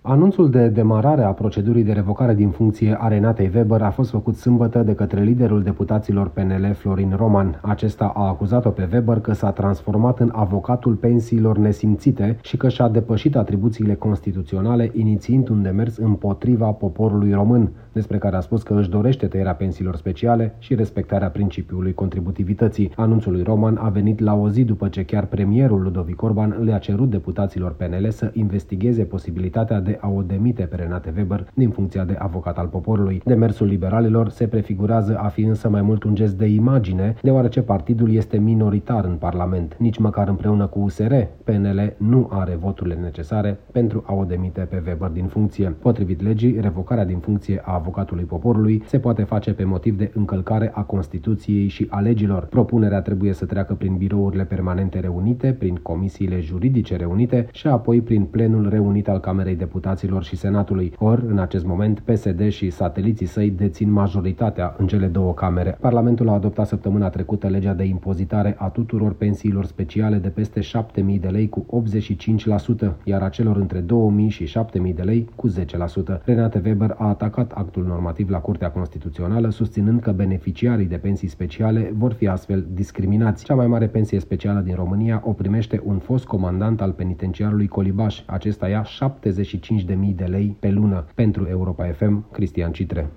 Anunțul de demarare a procedurii de revocare din funcție a Renatei Weber a fost făcut sâmbătă de către liderul deputaților PNL, Florin Roman. Acesta a acuzat-o pe Weber că s-a transformat în avocatul pensiilor nesimțite și că și-a depășit atribuțiile constituționale, inițiind un demers împotriva poporului român, despre care a spus că își dorește tăierea pensiilor speciale și respectarea principiului contributivității. Anunțul lui Roman a venit la o zi după ce chiar premierul Ludovic Orban le-a cerut deputaților PNL să investigheze posibilitatea de a o demite pe Renate Weber din funcția de avocat al poporului. Demersul liberalilor se prefigurează a fi însă mai mult un gest de imagine, deoarece partidul este minoritar în Parlament. Nici măcar împreună cu USR, PNL nu are voturile necesare pentru a o demite pe Weber din funcție. Potrivit legii, revocarea din funcție a avocatului poporului se poate face pe motiv de încălcare a Constituției și a legilor. Propunerea trebuie să treacă prin birourile permanente reunite, prin comisiile juridice reunite și apoi prin plenul reunit al Camerei Deputaților și Senatului. Ori, în acest moment, PSD și sateliții săi dețin majoritatea în cele două camere. Parlamentul a adoptat săptămâna trecută legea de impozitare a tuturor pensiilor speciale de peste 7.000 de lei cu 85%, iar a celor între 2.000 și 7.000 de lei cu 10%. Renate Weber a atacat actul normativ la Curtea Constituțională, susținând că beneficiarii de pensii speciale vor fi astfel discriminați. Cea mai mare pensie specială din România o primește un fost comandant al penitenciarului Colibaș. Acesta ia 75.000 de lei pe lună. Pentru Europa FM, Cristian Citre.